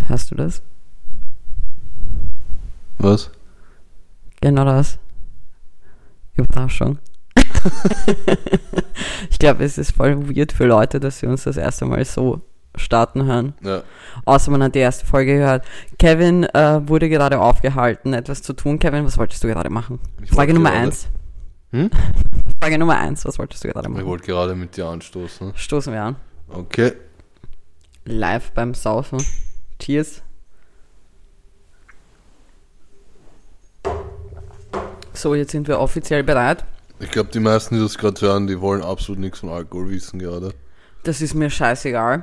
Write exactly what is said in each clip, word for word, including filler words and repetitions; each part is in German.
Hörst du das? Was? Genau das. Überraschung. Ich glaube, es ist voll weird für Leute, dass sie uns das erste Mal so starten hören. Ja. Außer man hat die erste Folge gehört. Kevin äh, wurde gerade aufgehalten, etwas zu tun. Kevin, was wolltest du gerade machen? Ich Frage wollte Nummer gerade- eins. Hm? Frage Nummer eins, was wolltest du gerade Ich machen? wollte gerade mit dir anstoßen. Stoßen wir an. Okay. Live beim Saufen. Cheers. So, jetzt sind wir offiziell bereit. Ich glaube, die meisten, die das gerade hören, die wollen absolut nichts von Alkohol wissen gerade. Das ist mir scheißegal.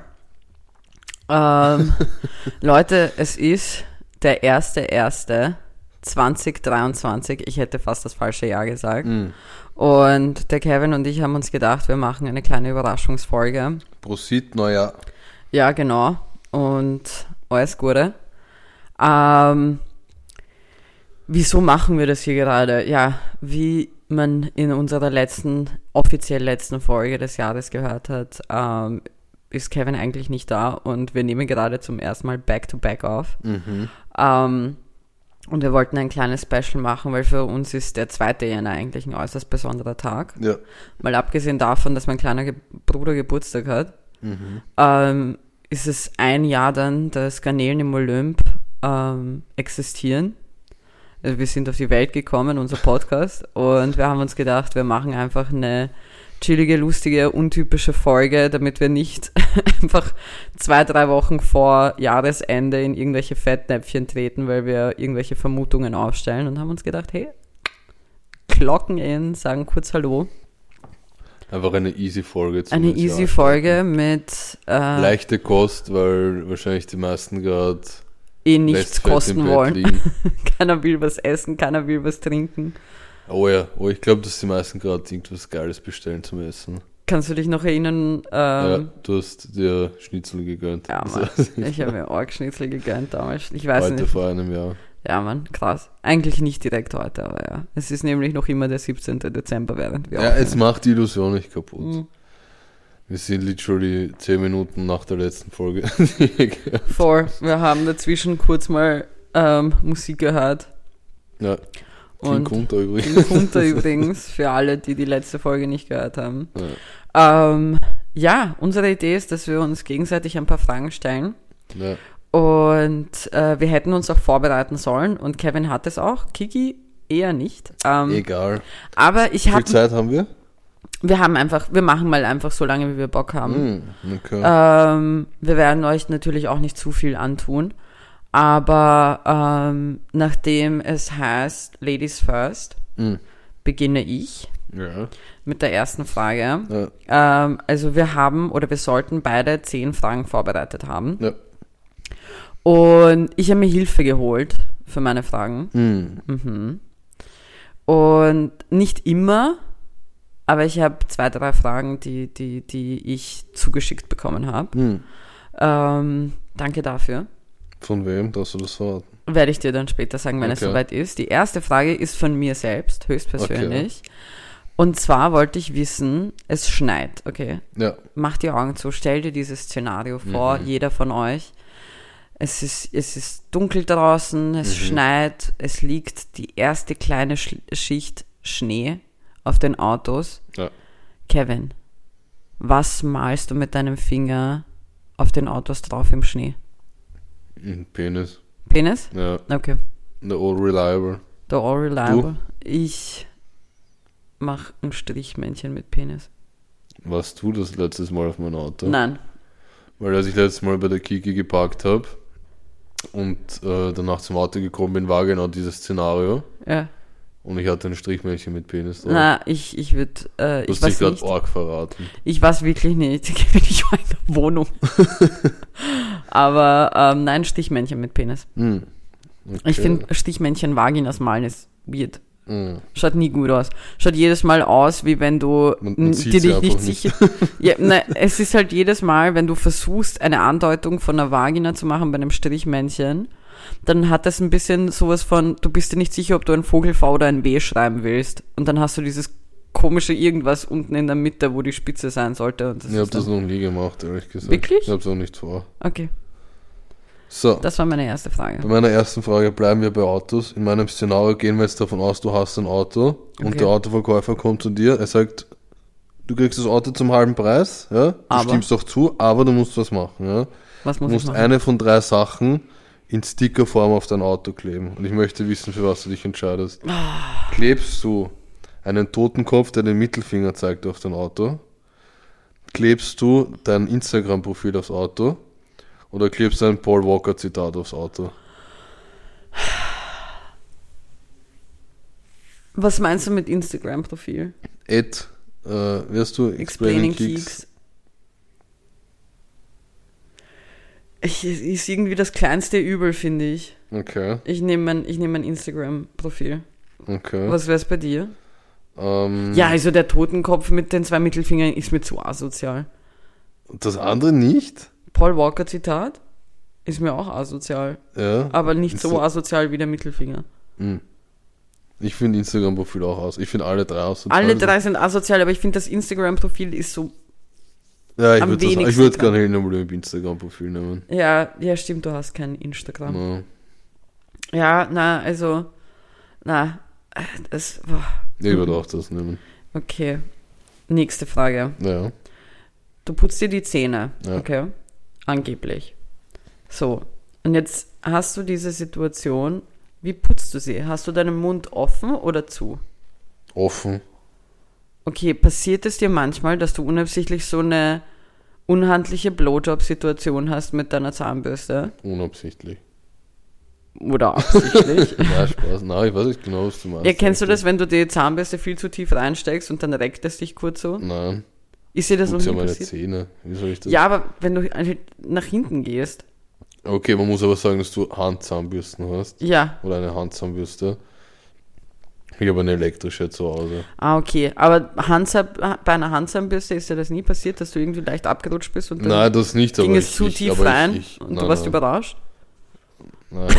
Ähm, Leute, es ist der erste erste zweitausenddreiundzwanzig. Ich hätte fast das falsche Jahr gesagt. Mm. Und der Kevin und ich haben uns gedacht, wir machen eine kleine Überraschungsfolge. Prosit, Neujahr. Ja, genau. Und alles Gute. Ähm, wieso machen wir das hier gerade? Ja, wie man in unserer letzten, offiziell letzten Folge des Jahres gehört hat, ähm, ist Kevin eigentlich nicht da und wir nehmen gerade zum ersten Mal Back-to-Back auf. Mhm. Ähm, und wir wollten ein kleines Special machen, weil für uns ist der zweite Jänner eigentlich ein äußerst besonderer Tag. Ja. Mal abgesehen davon, dass mein kleiner Ge- Bruder Geburtstag hat, Mhm. ähm, ist es ein Jahr dann, dass Garnelen im Olymp ähm, existieren. Also wir sind auf die Welt gekommen, unser Podcast, und wir haben uns gedacht, wir machen einfach eine chillige, lustige, untypische Folge, damit wir nicht einfach zwei, drei Wochen vor Jahresende in irgendwelche Fettnäpfchen treten, weil wir irgendwelche Vermutungen aufstellen, und haben uns gedacht, hey, Glocken in, sagen kurz Hallo. Einfach eine easy Folge. zum Eine Jahr easy starten. Folge mit äh, Leichte Kost, weil wahrscheinlich die meisten gerade eh nichts Restfett im kosten Bett wollen. liegen. Keiner will was essen, keiner will was trinken. Oh ja, oh, ich glaube, dass die meisten gerade irgendwas Geiles bestellen zum Essen. Kannst du dich noch erinnern? Ja, Ähm, du hast dir Schnitzel gegönnt. ja, Also, Mann. Ich habe mir Orgschnitzel gegönnt damals. Ich weiß heute nicht. vor einem Jahr. Ja, Mann, krass. Eigentlich nicht direkt heute, aber ja. Es ist nämlich noch immer der siebzehnten Dezember, während wir Ja, aufnehmen. jetzt macht die Illusion nicht kaputt. Mhm. Wir sind literally zehn Minuten nach der letzten Folge. Voll. Wir haben dazwischen kurz mal ähm, Musik gehört. Ja, Und King Kunter übrigens. King Kunter übrigens, für alle, die die letzte Folge nicht gehört haben. Ja. Ähm, ja, unsere Idee ist, dass wir uns gegenseitig ein paar Fragen stellen. Ja. Und äh, wir hätten uns auch vorbereiten sollen. Und Kevin hat es auch. Kiki eher nicht. Ähm, Egal. aber ich Wie viel habe... Zeit haben wir? Wir haben einfach... Wir machen mal einfach so lange, wie wir Bock haben. Hm, okay. Ähm, wir werden euch natürlich auch nicht zu viel antun. Aber ähm, nachdem es heißt Ladies First, Hm. beginne ich Ja. mit der ersten Frage. Ja. Ähm, also wir haben oder wir sollten beide zehn Fragen vorbereitet haben. Ja. Und ich habe mir Hilfe geholt für meine Fragen. Hm. Mhm. Und nicht immer, aber ich habe zwei, drei Fragen, die, die, die ich zugeschickt bekommen habe. Hm. Ähm, danke dafür. Von wem darfst du das verraten? Werde ich dir dann später sagen, wenn es Okay. soweit ist. Die erste Frage ist von mir selbst, höchstpersönlich. Und zwar wollte ich wissen, es schneit, okay? Ja. Mach die Augen zu, stell dir dieses Szenario vor, Mhm. jeder von euch. Es ist, es ist dunkel draußen, es Mhm. schneit, es liegt die erste kleine Sch- Schicht Schnee auf den Autos. Ja. Kevin, was malst du mit deinem Finger auf den Autos drauf im Schnee? Ein Penis. Penis? Ja. Okay. The All Reliable. The All Reliable. Ich mach ein Strichmännchen mit Penis. Warst du das letztes Mal auf mein Auto? Nein. Weil als ich letztes Mal bei der Kiki geparkt habe und äh, danach zum Auto gekommen bin, war genau dieses Szenario. Ja. Und ich hatte ein Strichmännchen mit Penis drauf. Na, ich, ich würde, äh, Du ich hast dich weiß gerade nicht. arg verraten. Ich weiß wirklich nicht. Ich war in der Wohnung. Aber ähm, nein, Stichmännchen mit Penis. Hm. Okay. Ich finde Stichmännchen Vaginas malen ist weird. Hm. Schaut nie gut aus. Schaut jedes Mal aus, wie wenn du Man- man n- sieht dir sie dich nicht einfach nicht. sicher... Ja, nein, es ist halt jedes Mal, wenn du versuchst, eine Andeutung von einer Vagina zu machen bei einem Strichmännchen, dann hat das ein bisschen sowas von, du bist dir nicht sicher, ob du ein Vogel V oder ein W schreiben willst. Und dann hast du dieses komische irgendwas unten in der Mitte, wo die Spitze sein sollte. Und das Ich habe ist das dann, noch nie gemacht, ehrlich gesagt. Wirklich? Ich habe es auch nicht vor. okay. So, Das war meine erste Frage. bei meiner ersten Frage bleiben wir bei Autos. In meinem Szenario gehen wir jetzt davon aus, du hast ein Auto und Okay. der Autoverkäufer kommt zu dir. Er sagt, du kriegst das Auto zum halben Preis, ja? Du Aber? stimmst auch zu, aber du musst was machen, ja? Was Du muss ich musst machen? eine von drei Sachen in Stickerform auf dein Auto kleben. Und ich möchte wissen, für was du dich entscheidest. Ah. Klebst du einen Totenkopf, der den Mittelfinger zeigt auf dein Auto? Klebst du dein Instagram-Profil aufs Auto? Oder klebst du ein Paul Walker-Zitat aufs Auto? Was meinst du mit Instagram-Profil? Ed, äh, wirst du Explaining Explaining Geeks. Geeks? Ich, ist irgendwie das kleinste Übel, finde ich. Okay, Ich nehme mein, ich nehm mein Instagram-Profil. okay. Was wär's bei dir? Ähm, Ja, also der Totenkopf mit den zwei Mittelfingern ist mir zu asozial. Das andere nicht? Paul Walker Zitat ist mir auch asozial. Ja. Aber nicht so Insta- asozial wie der Mittelfinger. Hm. Ich finde Instagram-Profil auch aus. Ich finde alle drei aus. Alle drei sind asozial, aber ich finde das Instagram-Profil ist so. Ja, ich am würde ich wenigsten würde dran. gerne nochmal im Instagram-Profil nehmen. Ja, ja, stimmt, du hast kein Instagram. Ja. Ja, na, also. Na, das. Boah. Ich würde auch das nehmen. Okay. Nächste Frage. Ja. Du putzt dir die Zähne, Ja. okay? Angeblich. So. Und jetzt hast du diese Situation. Wie putzt du sie? Hast du deinen Mund offen oder zu? Offen. Okay, passiert es dir manchmal, dass du unabsichtlich so eine unhandliche Blowjob-Situation hast mit deiner Zahnbürste? Unabsichtlich. Oder absichtlich? Nein, Spaß. Nein, ich weiß nicht genau, was du meinst. Ja, kennst du das, wenn du die Zahnbürste viel zu tief reinsteckst und dann reckt es dich kurz so? Nein. Ist dir das noch Putz nie ja meine passiert? Zähne. Wie soll ich das? Ja, aber wenn du halt nach hinten gehst. Okay, man muss aber sagen, dass du Handzahnbürsten hast. Ja. Oder eine Handzahnbürste. Ich habe eine elektrische zu Hause. Ah, okay. Aber Handzahn, bei einer Handzahnbürste ist dir das nie passiert, dass du irgendwie leicht abgerutscht bist und dann Nein, das nicht, aber ging es ich, zu ich, tief aber rein ich, ich, und nein, du warst nein, überrascht? Nein.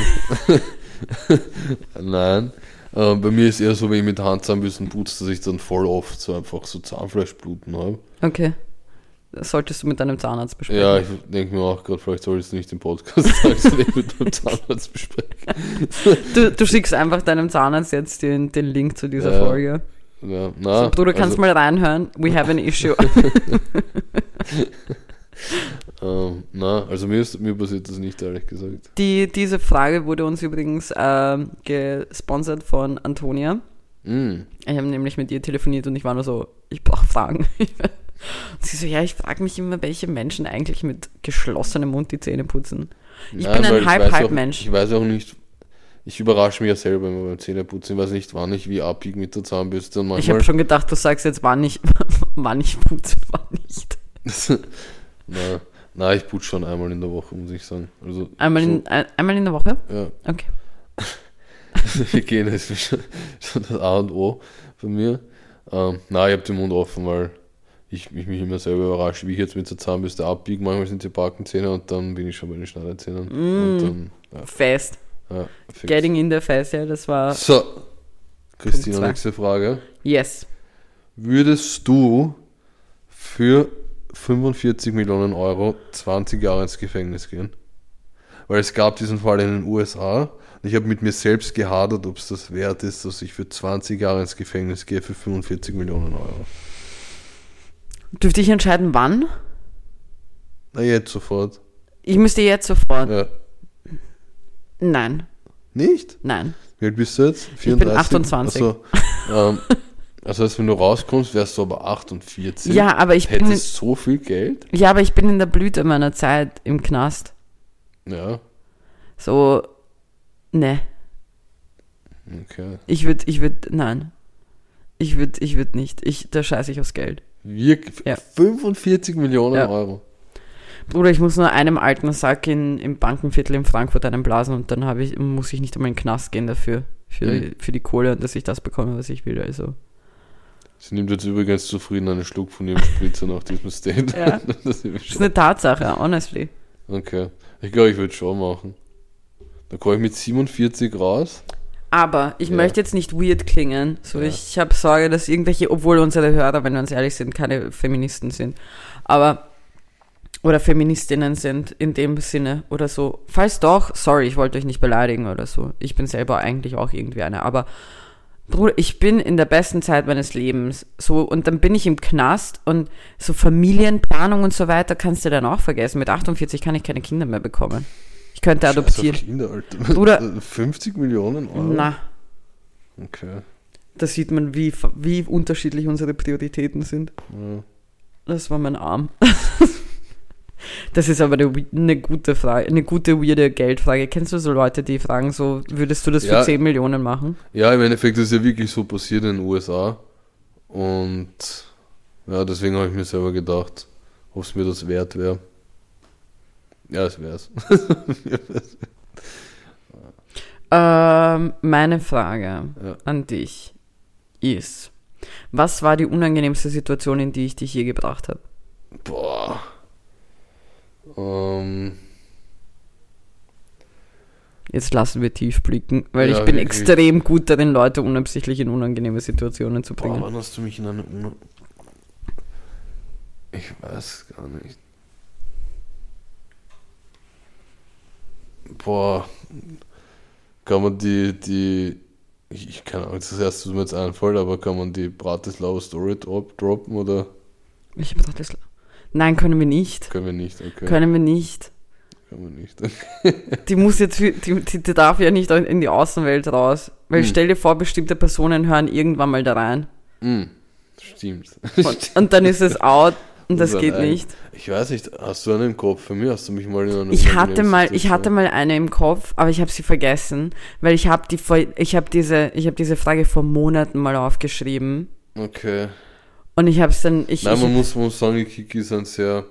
Nein. Ähm, bei mir ist eher so, wenn ich mit Handzahnbürsten putze, dass ich dann voll oft so einfach so Zahnfleischbluten habe. Okay. Das solltest du mit deinem Zahnarzt besprechen. Ja, ich denke mir auch gerade, vielleicht soll ich es nicht im Podcast sagen, sondern mit meinem Zahnarzt besprechen. Du, du schickst einfach deinem Zahnarzt jetzt den, den Link zu dieser Ja. Folge. Ja, na, So, Bruder, kannst also, mal reinhören. We have an issue. ähm, na, also mir, ist, mir passiert das nicht, ehrlich gesagt. Die, diese Frage wurde uns übrigens ähm, gesponsert von Antonia. Mm. Ich habe nämlich mit ihr telefoniert und ich war nur so, ich brauche Fragen. Und sie so, ja, ich frage mich immer, welche Menschen eigentlich mit geschlossenem Mund die Zähne putzen. Ich Nein, bin weil ein ich weiß Halb-Halb-Mensch. auch- Ich weiß auch nicht, ich überrasche mich ja selber immer beim Zähneputzen. Ich weiß nicht, wann ich wie abbiege mit der Zahnbürste. Und Ich manchmal, habe schon gedacht, du sagst jetzt, wann ich, wann ich putze, wann nicht. na, na, ich putze schon einmal in der Woche, muss ich sagen. Also, Einmal so, in, ein, einmal in der Woche? ja. Okay. Hygiene ist schon, schon das A und O von mir. Ähm, na, ich habe den Mund offen, weil ich, ich mich immer selber überrasche, wie ich jetzt mit der Zahnbürste abbiege. Manchmal sind die Backenzähne und dann bin ich schon bei den Schneidezähnen. Mm. Und dann, ja, Fest. ja, fix. Getting in the face, ja, das war, So, Christina, zwei. nächste Frage. yes. Würdest du für fünfundvierzig Millionen Euro zwanzig Jahre ins Gefängnis gehen? Weil es gab diesen Fall in den U S A und ich habe mit mir selbst gehadert, ob es das wert ist, dass ich für zwanzig Jahre ins Gefängnis gehe für fünfundvierzig Millionen Euro. Dürfte ich entscheiden, wann? Na, jetzt sofort. Ich müsste jetzt sofort. Ja. Nein, Nicht? nein. Wie alt bist du jetzt? bin achtundzwanzig. Also, ähm, das heißt, wenn du rauskommst, wärst du aber achtundvierzig. Ja, aber ich bin, in, Hättest so viel Geld? ja, aber ich bin in der Blüte meiner Zeit im Knast. Ja, So, ne. okay. Ich würde, ich würde, nein. Ich würde, ich würde nicht. Ich, da scheiße ich aufs Geld. Wirklich? Ja. fünfundvierzig Millionen Ja. Euro. Bruder, ich muss nur einem alten Sack in, im Bankenviertel in Frankfurt einblasen und dann habe ich, muss ich nicht einmal in den Knast gehen dafür. Für, Mhm. für die Kohle und dass ich das bekomme, was ich will. Also. Sie nimmt jetzt übrigens zufrieden einen Schluck von ihrem Spritzer nach diesem State. Ja. Das ist Das ist eine Tatsache, honestly. okay. Ich glaube, ich würde es schon machen. Da komme ich mit siebenundvierzig raus. Aber ich Ja. möchte jetzt nicht weird klingen. So, Ja. ich habe Sorge, dass irgendwelche, obwohl unsere Hörer, wenn wir uns ehrlich sind, keine Feministen sind. Aber oder Feministinnen sind in dem Sinne oder so. Falls doch, sorry, ich wollte euch nicht beleidigen oder so. Ich bin selber eigentlich auch irgendwie eine, aber Bruder, ich bin in der besten Zeit meines Lebens so und dann bin ich im Knast und so Familienplanung und so weiter kannst du dann auch vergessen. Mit achtundvierzig kann ich keine Kinder mehr bekommen. Ich könnte Scheiß adoptieren. auf Kinder, Alter. Bruder, fünfzig Millionen Euro? Na, Okay. da sieht man, wie, wie unterschiedlich unsere Prioritäten sind. Ja. Das war mein Arm. Das ist aber eine, eine gute Frage, eine gute, weirde Geldfrage. Kennst du so Leute, die fragen so, würdest du das Ja. für zehn Millionen machen? Ja, im Endeffekt ist es ja wirklich so passiert in den U S A. Und ja, deswegen habe ich mir selber gedacht, ob es mir das wert wäre. Ja, es wäre es. Ähm, meine Frage Ja. an dich ist, was war die unangenehmste Situation, in die ich dich je gebracht habe? Boah. Ähm, Jetzt lassen wir tief blicken, weil Ja, ich bin wirklich. extrem gut darin, Leute unabsichtlich in unangenehme Situationen zu boah, bringen. wann hast du mich in eine Una... Ich weiß gar nicht. Boah. Kann man die, die... Ich, ich keine Ahnung, das ist das erste, was mir jetzt einfällt, aber kann man die Bratislava Story drop, droppen oder Ich hab gedacht, das- Nein, können wir nicht. können wir nicht? Okay, Können wir nicht. können wir nicht. Die muss jetzt, die, die, die darf ja nicht in die Außenwelt raus. Weil Hm. stell dir vor, bestimmte Personen hören irgendwann mal da rein. Mm, stimmt. Und, und dann ist es out und das Unser geht eigen- nicht. Ich weiß nicht, hast du einen im Kopf? Für mich hast du mich mal in einer Ich hatte unangenehmen mal, ich Situation- hatte mal eine im Kopf, aber ich habe sie vergessen, weil ich habe die, vor- ich habe diese, ich habe diese Frage vor Monaten mal aufgeschrieben Okay. und ich habe es dann, ich, Nein, ich man muss, man muss sagen, die Kiki ist ein sehr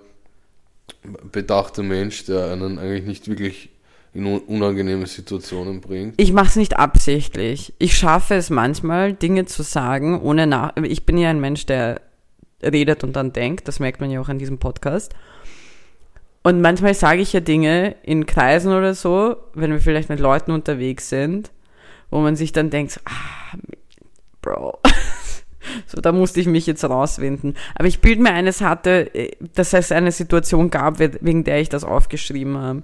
bedachter Mensch, der einen eigentlich nicht wirklich in un- unangenehme Situationen bringt. ich mache es nicht absichtlich. Ich schaffe es manchmal, Dinge zu sagen, ohne nach. Ich bin ja ein Mensch, der redet und dann denkt. Das merkt man ja auch an diesem Podcast. Und manchmal sage ich ja Dinge in Kreisen oder so, wenn wir vielleicht mit Leuten unterwegs sind, wo man sich dann denkt, so, ah, Bro, so da musste ich mich jetzt rauswinden. Aber ich bilde mir ein, es hatte, dass es eine Situation gab, wegen der ich das aufgeschrieben habe.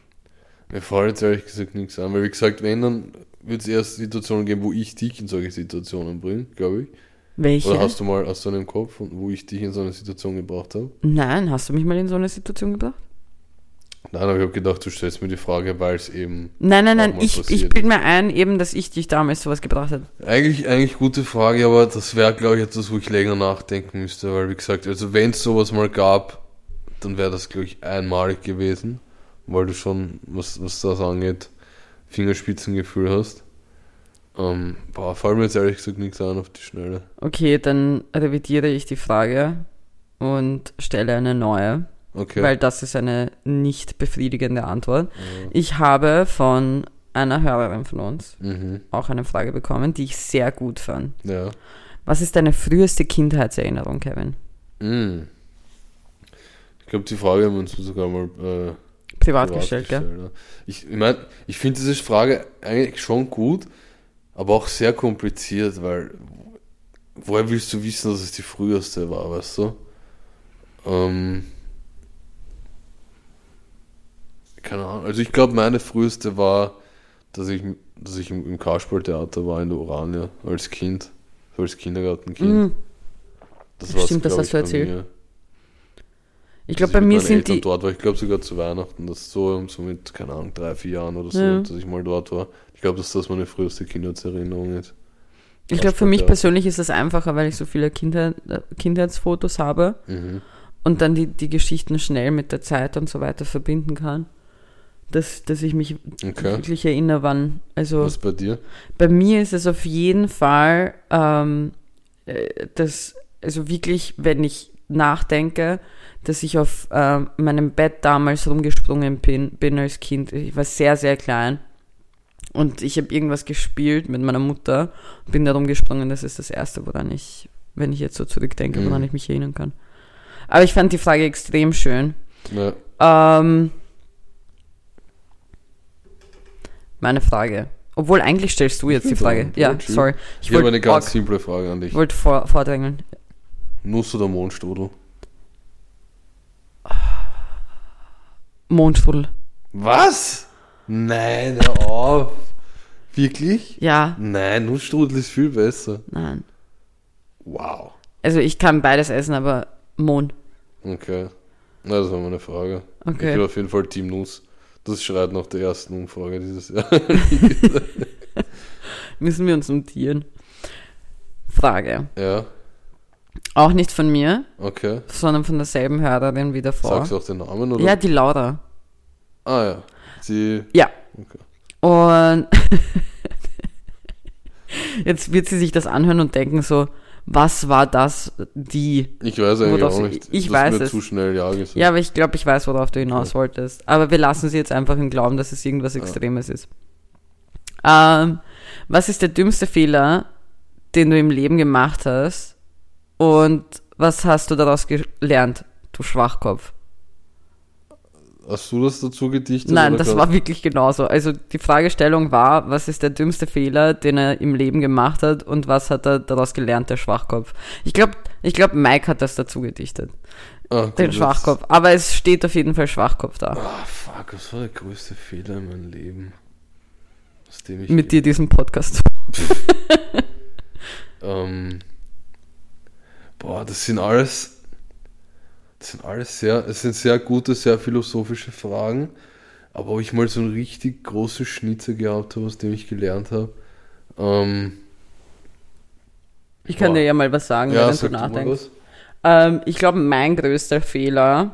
Mir fällt jetzt ehrlich gesagt nichts an, weil wie gesagt, wenn, dann wird es erst Situationen geben, wo ich dich in solche Situationen bringe, glaube ich. Welche? Oder hast du mal hast du einen im Kopf, wo ich dich in so eine Situation gebracht habe? Nein, hast du mich mal in so eine Situation gebracht? Nein, aber ich habe gedacht, du stellst mir die Frage, weil es eben... Nein, nein, auch nein, mal ich, passiert ich bilde mir ein, eben, dass ich dich damals sowas gebracht habe. Eigentlich, eigentlich gute Frage, aber das wäre, glaube ich, etwas, wo ich länger nachdenken müsste, weil, wie gesagt, also wenn es sowas mal gab, dann wäre das, glaube ich, einmalig gewesen, weil du schon, was, was das angeht, Fingerspitzengefühl hast. Ähm, boah, fällt mir jetzt ehrlich gesagt nichts an auf die Schnelle. Okay, dann revidiere ich die Frage und stelle eine neue, Okay. weil das ist eine nicht befriedigende Antwort. Ja. Ich habe von einer Hörerin von uns Mhm. auch eine Frage bekommen, die ich sehr gut fand. Ja. Was ist deine früheste Kindheitserinnerung, Kevin? Mhm. Ich glaube, die Frage haben wir uns sogar mal äh, Privat, gestellt, gell? ja. Ich, ich meine, ich finde diese Frage eigentlich schon gut, aber auch sehr kompliziert, weil woher willst du wissen, dass es die früheste war, weißt du? Ähm, keine Ahnung. Also ich glaube, meine früheste war, dass ich, dass ich im, im Kasperltheater war in der Orania als Kind, so als Kindergartenkind. Mhm. Das war's, Stimmt, das glaub hast ich, du bei erzählt. mir. Ich glaube, Dass bei mit mir meinen sind Eltern die... dort war. Ich glaube sogar zu Weihnachten, das so, so mit, keine Ahnung, drei, vier Jahren oder so, Ja. dass ich mal dort war. Ich glaube, dass das meine früheste Kindheitserinnerung ist. Ich glaube, für mich Kasperltheater. persönlich ist es einfacher, weil ich so viele Kindheit, äh, Kindheitsfotos habe Mhm. und dann die, die Geschichten schnell mit der Zeit und so weiter verbinden kann. Dass, dass ich mich Okay. wirklich erinnere, wann. Also Was bei dir? bei mir ist es auf jeden Fall, ähm, äh, dass, also wirklich, wenn ich nachdenke, dass ich auf äh, meinem Bett damals rumgesprungen bin, bin als Kind. Ich war sehr, sehr klein. Und ich habe irgendwas gespielt mit meiner Mutter und bin da rumgesprungen. Das ist das Erste, woran ich, wenn ich jetzt so zurückdenke, Mhm. woran ich mich erinnern kann. Aber ich fand die Frage extrem schön. Ja. Ähm, meine Frage. Obwohl, eigentlich stellst du jetzt die Frage. Ja, Ja, chill. sorry. Ich, Ich habe eine wollte ganz arg- simple Frage an dich. wollte vor, vordrängeln. Nuss oder Mondstrudel? Mundstrudel. Was? Nein, hör auf. Wirklich? Ja. Nein, Nussstrudel ist viel besser. Nein. Wow. Also ich kann beides essen, aber Mohn. Okay. Na, das war meine Frage. Okay. Ich bin auf jeden Fall Team Nuss. Das schreit nach der ersten Umfrage dieses Jahr. Müssen wir uns notieren. Frage. Ja, Auch nicht von mir, okay. sondern von derselben Hörerin wie davor. Sagst du auch den Namen, oder? Ja, die Laura. Ah ja. Sie... Ja. Okay. Und jetzt wird sie sich das anhören und denken so, was war das, die... Ich weiß eigentlich worauf auch sie- nicht. ich Du hast weiß mir es. zu schnell Ja gesagt. Ja, aber ich glaube, ich weiß, worauf du hinaus wolltest. Aber wir lassen sie jetzt einfach im Glauben, dass es irgendwas Extremes ist. Ähm, was ist der dümmste Fehler, den du im Leben gemacht hast? Und was hast du daraus gelernt, du Schwachkopf? Hast du das dazu gedichtet? Nein, oder das kannst- war wirklich genauso. Also die Fragestellung war, was ist der dümmste Fehler, den er im Leben gemacht hat und was hat er daraus gelernt, der Schwachkopf? Ich glaube, ich glaub, Mike hat das dazu gedichtet, Ah, gut, den das- Schwachkopf. Aber es steht auf jeden Fall Schwachkopf da. Ah, fuck, was war der größte Fehler in meinem Leben? Aus dem ich... Mit dir diesen Podcast. Ähm, boah, das sind alles... Das sind alles sehr... Es sind sehr gute, sehr philosophische Fragen. Aber ob ich mal so einen richtig großen Schnitzer gehabt habe, aus dem ich gelernt habe... Ähm, Ich kann Boah. dir ja mal was sagen, ja, während du sag du mal nachdenkst. was. Ähm, ich glaube, mein größter Fehler,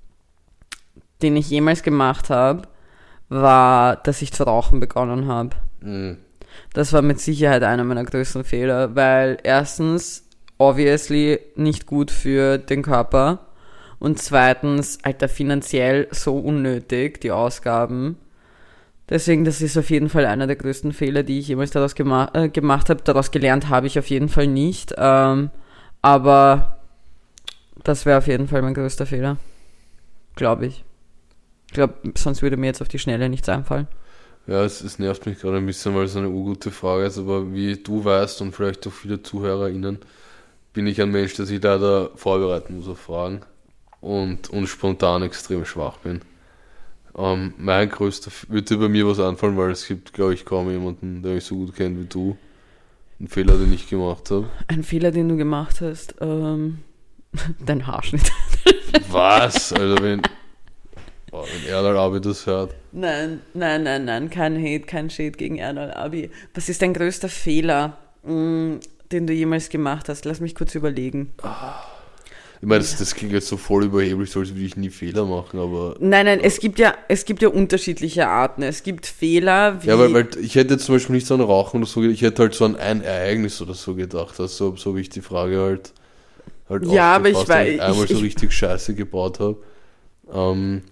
den ich jemals gemacht habe, war, dass ich zu rauchen begonnen habe. Mhm. Das war mit Sicherheit einer meiner größten Fehler, weil erstens, obviously, nicht gut für den Körper und zweitens, Alter, finanziell so unnötig, die Ausgaben. Deswegen, das ist auf jeden Fall einer der größten Fehler, die ich jemals daraus gema- äh, gemacht habe. Daraus gelernt habe ich auf jeden Fall nicht, ähm, aber das wäre auf jeden Fall mein größter Fehler, glaube ich. Ich glaube, sonst würde mir jetzt auf die Schnelle nichts einfallen. Ja, es, es nervt mich gerade ein bisschen, weil es eine urgute Frage ist, aber wie du weißt und vielleicht auch viele ZuhörerInnen, bin ich ein Mensch, der sich leider vorbereiten muss auf Fragen und, und spontan extrem schwach bin. Ähm, mein größter, wird dir bei mir was anfallen, weil es gibt, glaube ich, kaum jemanden, der mich so gut kennt wie du. Ein Fehler, den ich gemacht habe. Ein Fehler, den du gemacht hast, ähm, dein Haarschnitt. Was? Also wenn, oh, wenn Erdal Abi das hört. Nein, nein, nein, nein, kein Hate, kein Shade gegen Erdal Abi. Was ist dein größter Fehler, mh, den du jemals gemacht hast? Lass mich kurz überlegen. Ich meine, das, das klingt jetzt so voll überheblich, so als würde ich nie Fehler machen, aber... Nein, nein, es gibt ja, es gibt ja unterschiedliche Arten. Es gibt Fehler wie... Ja, weil, weil ich hätte jetzt zum Beispiel nicht so an Rauchen oder so, ich hätte halt so an ein Ereignis oder so gedacht, also so wie ich die Frage halt, halt Ja, aber ich aufgefasst, weiß- wenn ich einmal ich- so ich- richtig Scheiße gebaut habe. Ähm,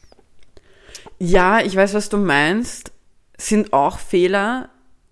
Ja, ich weiß, was du meinst. Sind auch Fehler.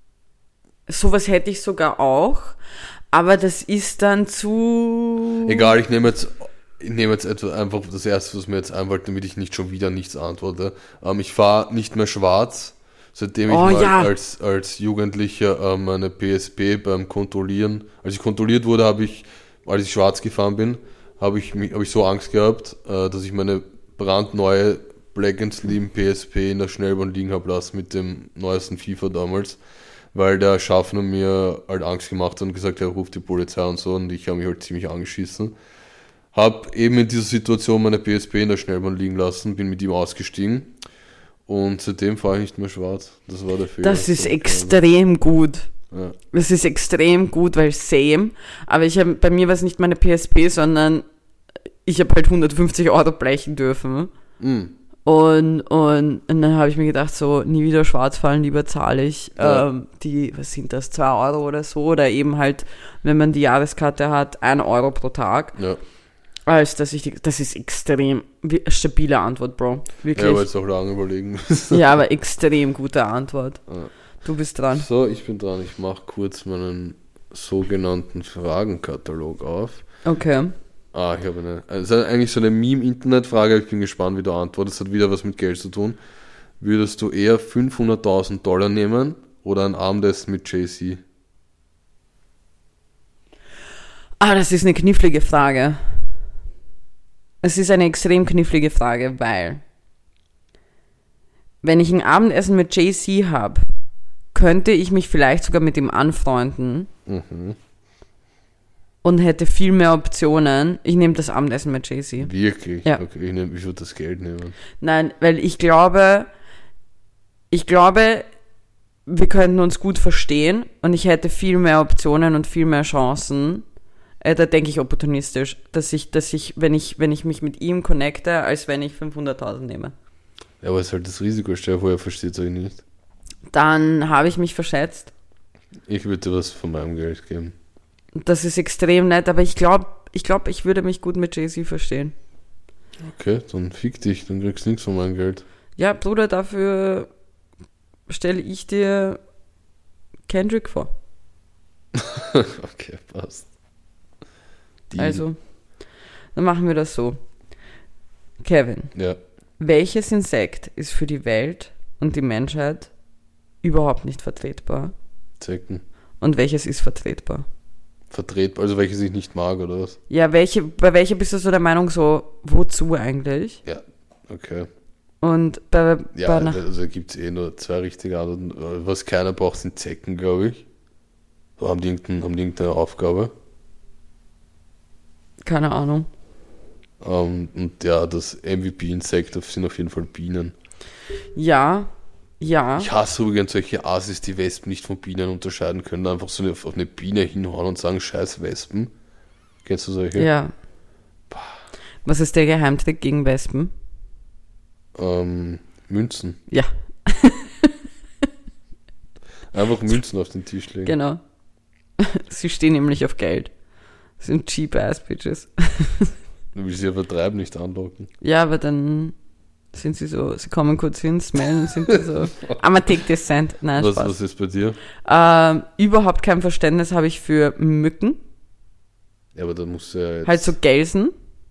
Sowas hätte ich sogar auch. Aber das ist dann zu... egal, ich nehme jetzt, ich nehme jetzt etwa einfach das erste, was mir jetzt einfällt, damit ich nicht schon wieder nichts antworte. Ähm, ich fahre nicht mehr schwarz, seitdem ich Oh, mal ja. als, als Jugendlicher ähm, meine P S P beim Kontrollieren, als ich kontrolliert wurde, habe ich, als ich schwarz gefahren bin, habe ich, mich- habe ich so Angst gehabt, äh, dass ich meine brandneue Black and Slim P S P in der Schnellbahn liegen habe lassen mit dem neuesten FIFA damals, weil der Schaffner mir halt Angst gemacht hat und gesagt, er ruft die Polizei und so, und ich habe mich halt ziemlich angeschissen. Hab eben in dieser Situation meine P S P in der Schnellbahn liegen lassen, bin mit ihm ausgestiegen und seitdem fahre ich nicht mehr schwarz. Das war der Fehler. Das ist So, extrem gut. Ja. Das ist extrem gut, weil same. Aber ich habe bei mir war es nicht meine P S P, sondern ich habe halt hundertfünfzig Euro blechen dürfen. Mm. Und, und, und dann habe ich mir gedacht, so, nie wieder schwarz fallen, lieber zahle ich Ja. ähm, die, was sind das, zwei Euro oder so, oder eben halt, wenn man die Jahreskarte hat, ein Euro pro Tag, Ja. als dass ich die, das ist extrem, wie- stabile Antwort, Bro, Ich wirklich. habe jetzt auch lange überlegen müssen. Ja, aber extrem gute Antwort. Ja. Du bist dran. So, ich bin dran. Ich mache kurz meinen sogenannten Fragenkatalog auf. Okay. Ah, ich habe eine. Also eigentlich so eine Meme-Internet-Frage. Ich bin gespannt, wie du antwortest. Das hat wieder was mit Geld zu tun. Würdest du eher fünfhunderttausend Dollar nehmen oder ein Abendessen mit Jay-Z? Ah, das ist eine knifflige Frage. Es ist eine extrem knifflige Frage, weil wenn ich ein Abendessen mit Jay-Z habe, könnte ich mich vielleicht sogar mit ihm anfreunden Mhm. und hätte viel mehr Optionen. Ich nehme das Abendessen mit Jay-Z. Wirklich? Ja. Okay, ich, nehm, ich würde das Geld nehmen. Nein, weil ich glaube, ich glaube, wir könnten uns gut verstehen und ich hätte viel mehr Optionen und viel mehr Chancen. Äh, da denke ich opportunistisch, dass ich, dass ich, wenn ich, wenn ich mich mit ihm connecte, als wenn ich fünfhunderttausend nehme. Ja, aber es ist halt das Risiko, stell dir vor, er versteht es euch nicht. Dann habe ich mich verschätzt. Ich würde dir was von meinem Geld geben. Das ist extrem nett, aber ich glaube, ich glaube, ich würde mich gut mit Jay-Z verstehen. Okay, dann fick dich, dann kriegst du nichts von meinem Geld. Ja, Bruder, dafür stelle ich dir Kendrick vor. Okay, passt. Deal. Also, dann machen wir das so. Kevin, Ja, welches Insekt ist für die Welt und die Menschheit überhaupt nicht vertretbar? Zecken. Und welches ist vertretbar? Vertretbar, also welches ich nicht mag, oder was? Ja, welche, bei welcher bist du so der Meinung so, wozu eigentlich? Ja, okay. Und bei, Ja, bei einer, also gibt es eh nur zwei richtige Antworten. Was keiner braucht, sind Zecken, glaube ich. So, haben die irgendein, haben die irgendeine Aufgabe? keine Ahnung. Ähm, und ja, das M V P-Insekt sind auf jeden Fall Bienen. Ja, ja. Ich hasse übrigens solche Asis, die Wespen nicht von Bienen unterscheiden können. Einfach so eine, auf eine Biene hinhauen und sagen, scheiß Wespen. Kennst du solche? Ja. Was ist der Geheimtrick gegen Wespen? Ähm, Münzen. Ja, Einfach Münzen auf den Tisch legen. genau. Sie stehen nämlich auf Geld. Das sind cheap ass bitches. Du willst sie ja vertreiben, nicht anlocken. Ja, aber dann sind sie so, sie kommen kurz hin, smellen und sind die so, I'ma take this cent. Nein, Was, Spaß. was ist bei dir? Ähm, überhaupt kein Verständnis habe ich für Mücken. Ja, aber da musst du ja jetzt... Halt so Gelsen.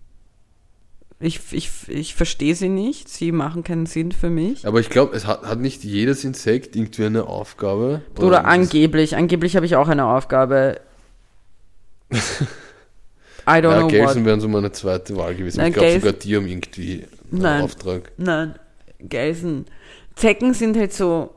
Ich, ich, ich verstehe sie nicht. Sie machen keinen Sinn für mich. Aber ich glaube, es hat, hat nicht jedes Insekt irgendwie eine Aufgabe. Oder ist es- angeblich. Angeblich habe ich auch eine Aufgabe. I don't Ja, know Gelsen what. wären so meine zweite Wahl gewesen. Nein, ich glaube Gels- sogar die haben irgendwie einen Nein. Auftrag. Nein, Gelsen. Zecken sind halt so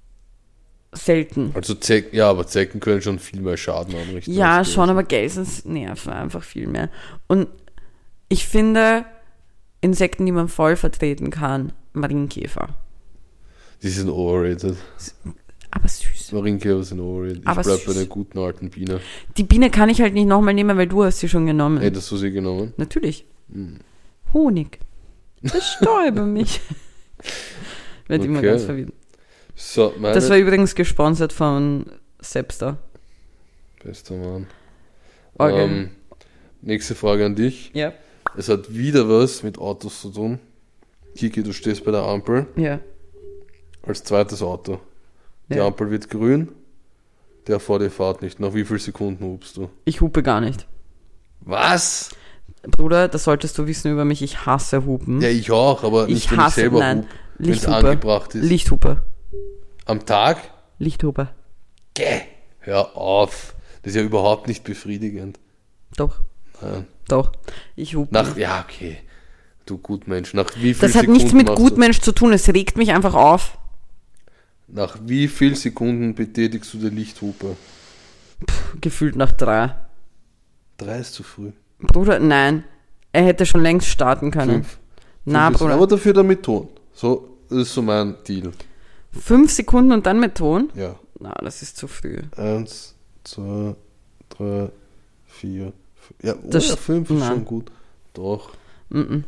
selten. Also Zecken, ja, aber Zecken können schon viel mehr Schaden anrichten. Ja, als schon, Gelsen. aber Gelsen nerven einfach viel mehr. Und ich finde, Insekten, die man voll vertreten kann, Marienkäfer. Die sind overrated. Aber süß. Marienkäfer sind overrated. Ich Aber bleib bei süß. der guten alten Biene. Die Biene kann ich halt nicht nochmal nehmen, weil du hast sie schon genommen. Hättest du sie genommen? Natürlich. Hm. Honig. Bestäube mich. Wird immer Okay. ganz verwirrt. So, meine... Das war übrigens gesponsert von Sepster. Bester Mann. Okay. Ähm, nächste Frage an dich. Ja. Es hat wieder was mit Autos zu tun. Kiki, du stehst bei der Ampel Ja. als zweites Auto. Die Ja. Ampel wird grün, der vor dir fährt nicht. Nach wie vielen Sekunden hupst du? Ich hupe gar nicht. Was? Bruder, das solltest du wissen über mich. Ich hasse Hupen. Ja, ich auch, aber Ich nicht, wenn hasse- ich selber nein. hup. Wenn es Lichthupe. angebracht ist. Lichthupe. Am Tag? Lichthupe. Gäh, hör auf. Das ist ja überhaupt nicht befriedigend. Doch. Nein. Doch. Ich hupe. Nach, ja, okay. Du Gutmensch. Nach wie viel Das hat Sekunden nichts mit machst Gutmensch zu tun. Es regt mich einfach auf. Du, nach wie viel Sekunden betätigst du die Lichthupe? Gefühlt nach drei. Drei ist zu früh. Bruder, nein. Er hätte schon längst starten können. Fünf. Na, Fünf ist- Bruder. Aber dafür dann mit Ton. So, das ist so mein Deal. Fünf Sekunden und dann mit Ton? Ja. Na, das ist zu früh. Eins, zwei, drei, vier, fünf. Ja, oh, Das- ja, fünf ist nein. schon gut. Doch. Mm-mm.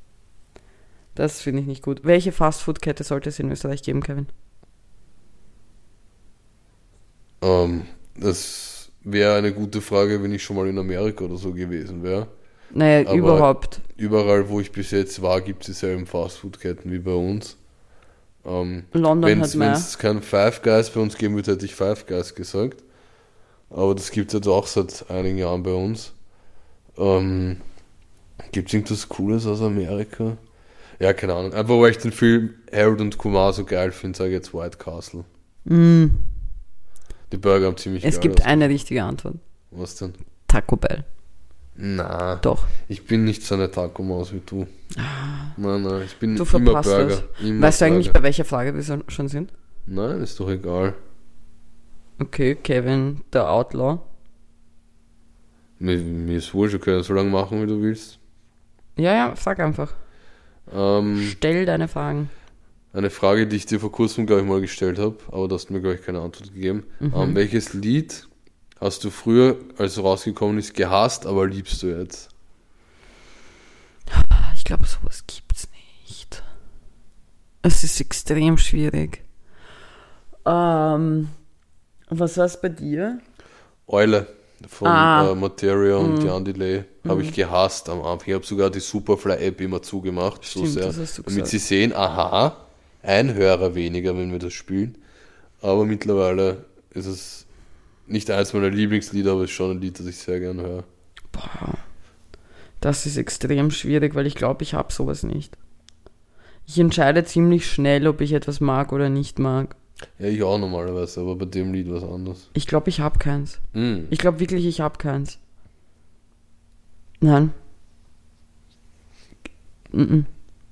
Das finde ich nicht gut. Welche Fastfood-Kette sollte es in Österreich geben, Kevin? Ähm, das wäre eine gute Frage, wenn ich schon mal in Amerika oder so gewesen wäre. Naja, Aber- überhaupt. Überall, wo ich bis jetzt war, gibt es dieselben Fastfood-Ketten wie bei uns. Ähm, London Wenn hat mehr. es kein Five Guys bei uns geben würde, hätte ich Five Guys gesagt. Aber das gibt es jetzt auch seit einigen Jahren bei uns. Ähm, gibt es irgendwas Cooles aus Amerika? Ja, keine Ahnung. Einfach weil ich den Film Harold und Kumar so geil finde, sage ich jetzt White Castle. Mm, Die Burger haben ziemlich es geil gibt aus. eine richtige Antwort. Was denn? Taco Bell. Na, Doch. ich bin nicht so eine Taco-Maus wie du. Nein, nein, ich bin Du immer verpasst Burger. das. Immer Weißt du eigentlich, Burger. bei welcher Frage wir so- schon sind? Nein, ist doch egal. Okay, Kevin, der Outlaw. Mir, mir ist wurscht, wir können so lange machen, wie du willst. Ja, ja, sag einfach. Ähm, Stell deine Fragen. eine Frage, die ich dir vor kurzem, glaube ich, mal gestellt habe, aber du hast mir, glaube ich, keine Antwort gegeben. Mhm. Ähm, welches Lied hast du früher, als es rausgekommen ist, gehasst, aber liebst du jetzt? Ich glaube, sowas gibt's nicht. Es ist extrem schwierig. Ähm, was war's bei dir? Eule von Ah. äh, Materia und Mhm. Jan Delay habe ich gehasst am Anfang. Ich habe sogar die Superfly-App immer zugemacht, Stimmt, so sehr, das hast du damit gesagt. sie sehen, aha, ein Hörer weniger, wenn wir das spielen. Aber mittlerweile ist es nicht eins meiner Lieblingslieder, aber es ist schon ein Lied, das ich sehr gerne höre. Boah, das ist extrem schwierig, weil ich glaube, ich habe sowas nicht. Ich entscheide ziemlich schnell, ob ich etwas mag oder nicht mag. Ja, ich auch normalerweise, aber bei dem Lied was anderes. Ich glaube, ich habe keins. Mm. Ich glaube wirklich, ich habe keins. Nein. Mhm.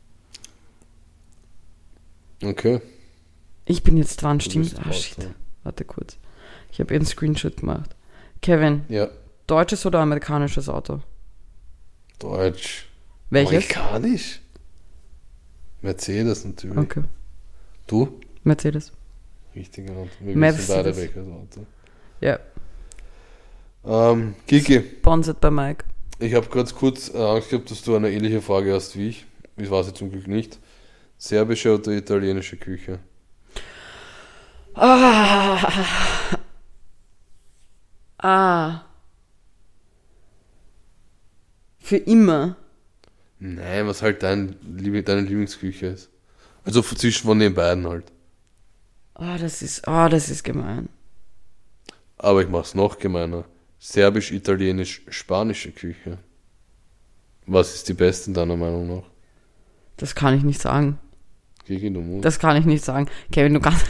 Okay. Ich bin jetzt dran, Du stimmt? bist Ah, raus, shit. ja. Warte kurz. Ich habe einen Screenshot gemacht. Kevin, Ja, deutsches oder amerikanisches Auto? Deutsch. Welches? Amerikanisch? Mercedes natürlich. Okay. Du? Mercedes. Richtig genannt. Wir Mercedes. wissen beide welches Auto. Ja. Ähm, Kiki, Sponsored bei Mike. ich habe ganz kurz äh, Angst gehabt, dass du eine ähnliche Frage hast wie ich. Ich weiß es zum Glück nicht. Serbische oder italienische Küche? Ah. Ah. Für immer. Nein, was halt dein, Lieb- deine Lieblingsküche ist. Also f- zwischen von den beiden halt. Ah, das ist, ah, das ist gemein. Aber ich mach's noch gemeiner. Serbisch, italienisch, spanische Küche. Was ist die beste in deiner Meinung nach? Das kann ich nicht sagen. Kiki, du musst. Das kann ich nicht sagen. Kevin, du kannst.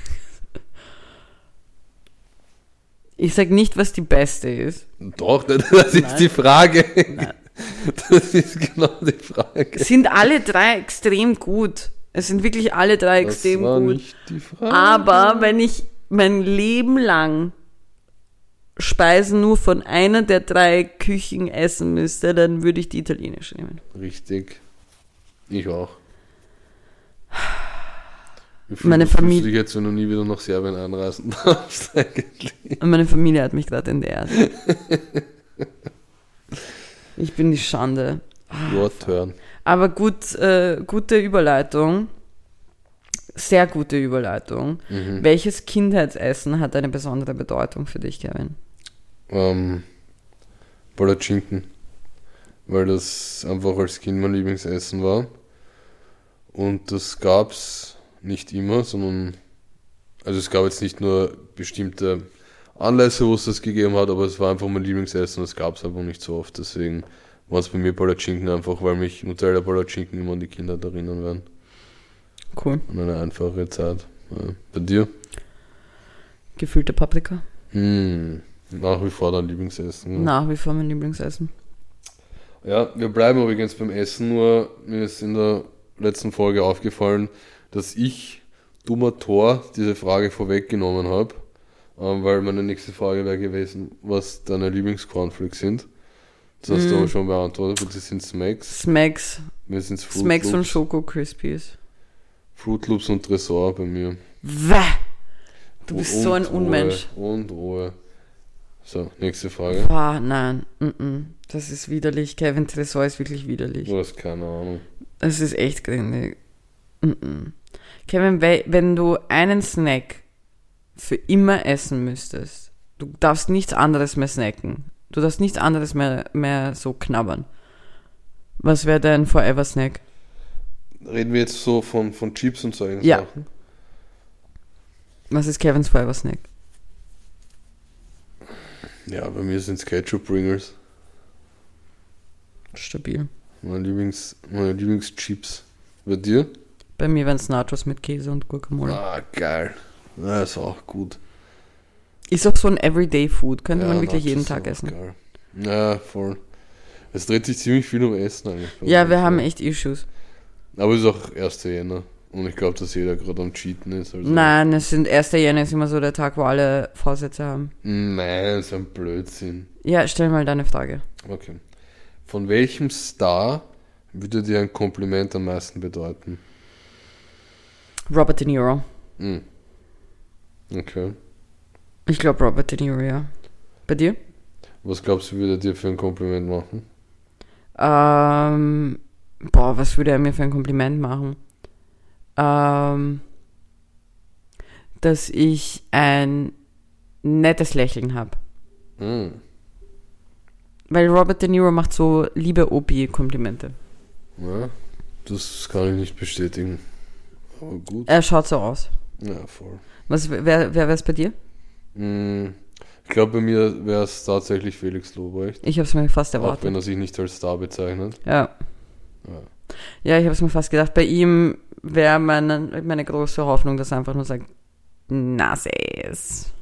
Ich sag nicht, was die beste ist. Doch, das ist Nein. die Frage. Nein. Das ist genau die Frage. Es sind alle drei extrem gut. Es sind wirklich alle drei Das extrem war gut. nicht die Frage. Aber wenn ich mein Leben lang Speisen nur von einer der drei Küchen essen müsste, dann würde ich die italienische nehmen. Richtig. Ich auch. Wie Meine fühlst du Familie- dich jetzt, wenn du nie wieder nach Serbien einreisen darfst, eigentlich? Und meine Familie hat mich gerade entehrt. Ich bin die Schande. Your turn. Aber gut, äh, gute Überleitung. Sehr gute Überleitung. Mhm. Welches Kindheitsessen hat eine besondere Bedeutung für dich, Kevin? Ähm, Palatschinken. Weil das einfach als Kind mein Lieblingsessen war. Und das gab's nicht immer, sondern, also es gab jetzt nicht nur bestimmte Anlässe, wo es das gegeben hat, aber es war einfach mein Lieblingsessen und es gab's einfach nicht so oft. Deswegen waren es bei mir Palatschinken einfach, weil mich Nutella-Palatschinken immer an die Kindheit erinnern werden. Cool. An eine einfache Zeit. Ja. Bei dir? Gefüllte Paprika? Hm, nach wie vor dein Lieblingsessen. Ja. Nach wie vor mein Lieblingsessen. Ja, wir bleiben übrigens beim Essen, nur mir ist in der letzten Folge aufgefallen, dass ich, dummer Tor, diese Frage vorweggenommen habe, ähm, weil meine nächste Frage wäre gewesen, was deine Lieblingscornflakes sind. Das hast Mm. du aber schon beantwortet, und das sind Smacks. Smacks. Mir sind es Fruit Smacks und Loops. Schoko Crispies. Fruit Loops und Tresor bei mir. Wäh! Du bist Und so ein Ruhe, Unmensch. Und Ruhe. So, nächste Frage. Ah, nein. Mm-mm. Das ist widerlich. Kevin Tresor ist wirklich widerlich. Du hast keine Ahnung. Das ist echt grindig. Mm-mm. Kevin, we- wenn du einen Snack für immer essen müsstest, du darfst nichts anderes mehr snacken. Du darfst nichts anderes mehr, mehr so knabbern. Was wäre dein Forever-Snack? Reden wir jetzt so von, von Chips und solchen Ja. Sachen? Was ist Kevins Forever-Snack? Ja, bei mir sind es Ketchup-Bringers. Stabil. Meine Lieblings, meine Lieblingschips. Bei dir? Bei mir wären es Nachos mit Käse und Guacamole. Ah, geil. Ja, ist auch gut. Ist auch so ein Everyday-Food. Könnte Ja, man wirklich Nachos jeden sind Tag auch essen. Geil. Ja, voll. Es dreht sich ziemlich viel um Essen eigentlich. Ja, wir haben echt Issues. Aber es ist auch erster Jänner. Und ich glaube, dass jeder gerade am Cheaten ist. Also Nein, es sind erster Jänner ist immer so der Tag, wo alle Vorsätze haben. Nein, das ist ein Blödsinn. Ja, stell mal deine Frage. Okay. Von welchem Star würde dir ein Kompliment am meisten bedeuten? Robert De Niro. Hm. Okay. Ich glaube Robert De Niro, ja. Bei dir? Was glaubst du, würde er dir für ein Kompliment machen? Ähm, boah, was würde er mir für ein Kompliment machen? Ähm, dass ich ein nettes Lächeln habe. Hm. Weil Robert De Niro macht so liebe O P-Komplimente. Ja, das kann ich nicht bestätigen. Aber gut. Er schaut so aus. Ja, voll. Was, wer wer wäre es bei dir? Hm. Ich glaube, bei mir wäre es tatsächlich Felix Lobrecht. Ich habe es mir fast Auch erwartet. wenn er sich nicht als Star bezeichnet. Ja. Ja. Ja, ich habe es mir fast gedacht. Bei ihm wäre meine, meine große Hoffnung, dass er einfach nur sagt, Nase ist.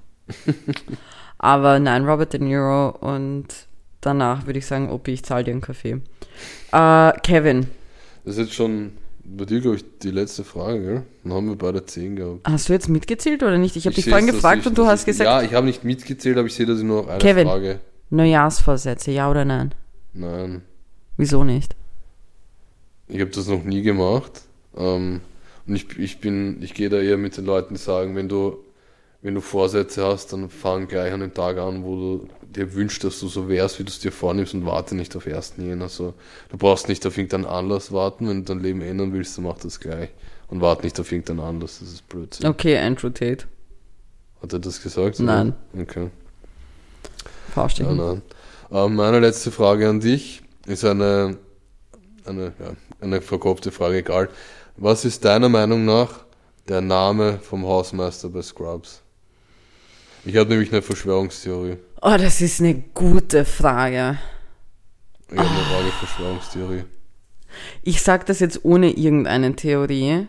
Aber nein, Robert De Niro und danach würde ich sagen, Opi, ich zahle dir einen Kaffee. Äh, Kevin. Das ist jetzt schon bei dir, glaube ich, die letzte Frage, gell? Dann haben wir beide zehn gehabt. Hast du jetzt mitgezählt oder nicht? Ich habe dich sehe vorhin es, dass gefragt ich- und du dass hast ich, gesagt, Ja, ich habe nicht mitgezählt, aber ich sehe, dass ich nur noch eine Kevin. Frage. Neujahrsvorsätze, ja oder nein? Nein, Wieso nicht? ich habe das noch nie gemacht. Ähm, und ich, ich bin, ich gehe da eher mit den Leuten, die sagen, wenn du, wenn du Vorsätze hast, dann fang gleich an den Tag an, wo du dir wünschst, dass du so wärst, wie du es dir vornimmst und warte nicht auf ersten Jänner. Also, du brauchst nicht auf irgendeinen Anlass warten, wenn du dein Leben ändern willst, dann mach das gleich. Und warte nicht auf irgendeinen Anlass, das ist Blödsinn. Okay, Andrew Tate. Hat er das gesagt? Nein. Oder? Okay. Ja, Fahrstechen. nein. Ähm, meine letzte Frage an dich ist eine, eine, ja, eine verkopfte Frage, egal. Was ist deiner Meinung nach der Name vom Hausmeister bei Scrubs? Ich habe nämlich eine Verschwörungstheorie. Oh, das ist eine gute Frage. Ich habe eine vage Verschwörungstheorie. Ich sag das jetzt ohne irgendeine Theorie,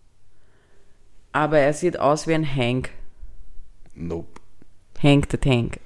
aber er sieht aus wie ein Hank. Nope. Hank the Tank.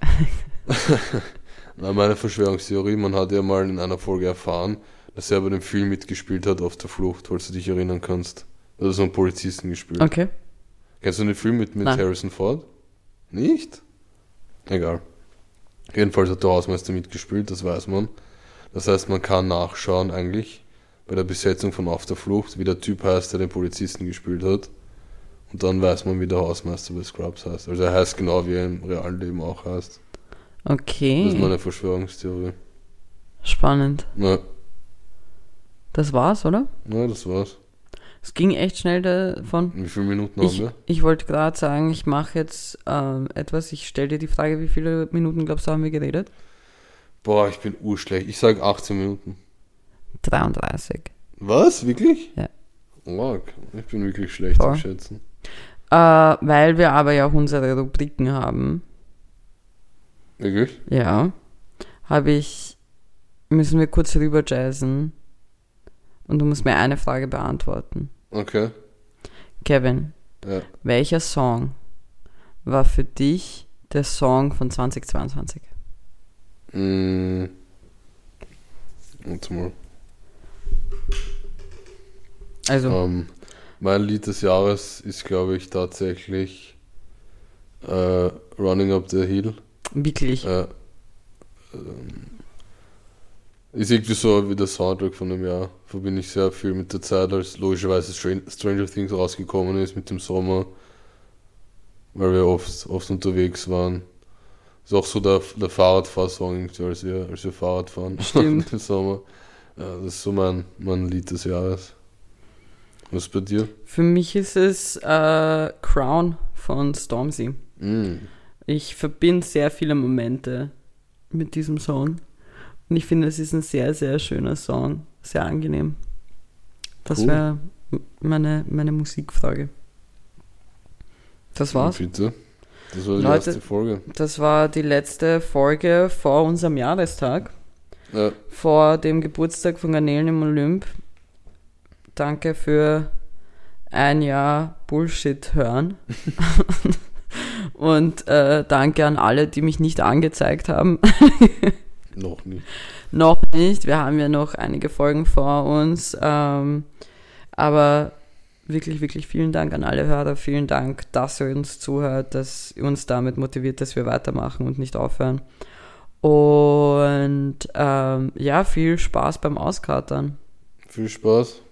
Na, meine Verschwörungstheorie, man hat ja mal in einer Folge erfahren, dass er bei dem Film mitgespielt hat, Auf der Flucht, falls du dich erinnern kannst. Da hat er so einen Polizisten gespielt. Okay. Kennst du den Film mit, mit Nein. Harrison Ford? Nicht? Egal. Jedenfalls hat der Hausmeister mitgespielt, das weiß man. Das heißt, man kann nachschauen eigentlich bei der Besetzung von Auf der Flucht, wie der Typ heißt, der den Polizisten gespielt hat. Und dann weiß man, wie der Hausmeister bei Scrubs heißt. Also er heißt genau, wie er im realen Leben auch heißt. Okay. Das ist meine Verschwörungstheorie. Spannend. Na, Das war's, oder? na, das war's. Es ging echt schnell davon. Wie viele Minuten Ich, haben wir? ich wollte gerade sagen, ich mache jetzt ähm, etwas. Ich stelle dir die Frage, wie viele Minuten, glaubst du, haben wir geredet? Boah, ich bin urschlecht. Ich sag achtzehn Minuten. dreiunddreißig. Was? Wirklich? Ja. Oh, ich bin wirklich schlecht Voll. am Schätzen. Äh, weil wir aber ja auch unsere Rubriken haben. Wirklich? Ja. Habe ich, müssen wir kurz rüber jazzen. Und du musst mir eine Frage beantworten. Okay. Kevin, Ja. welcher Song war für dich der Song von zweitausendzweiundzwanzig? Mm. Warte mal. Also, Ähm, mein Lied des Jahres ist, glaube ich, tatsächlich äh, Running Up the Hill. wirklich. Äh, ähm, ist irgendwie so wie der Soundtrack von dem Jahr. Verbinde ich sehr viel mit der Zeit, als logischerweise Stran- Stranger Things rausgekommen ist mit dem Sommer, weil wir oft, oft unterwegs waren. Ist auch so der, der Fahrradfahrsong, irgendwie, als wir, als wir Fahrrad fahren Stimmt. im Sommer. Ja, das ist so mein, mein Lied des Jahres. Was ist bei dir? Für mich ist es äh, Crown von Stormzy. Mm. Ich verbinde sehr viele Momente mit diesem Song. Und ich finde, es ist ein sehr, sehr schöner Song. Sehr angenehm. Das Cool. wäre meine, meine Musikfrage. Das war's. Bitte. Das war die Leute- erste Folge. Das war die letzte Folge vor unserem Jahrestag. Ja, Vor dem Geburtstag von Garnelen im Olymp. Danke für ein Jahr Bullshit hören. Und äh, danke an alle, die mich nicht angezeigt haben. Noch nicht. Noch nicht. Wir haben ja noch einige Folgen vor uns. Ähm, aber wirklich, wirklich vielen Dank an alle Hörer. Vielen Dank, dass ihr uns zuhört, dass ihr uns damit motiviert, dass wir weitermachen und nicht aufhören. Und ähm, ja, viel Spaß beim Auskatern. Viel Spaß.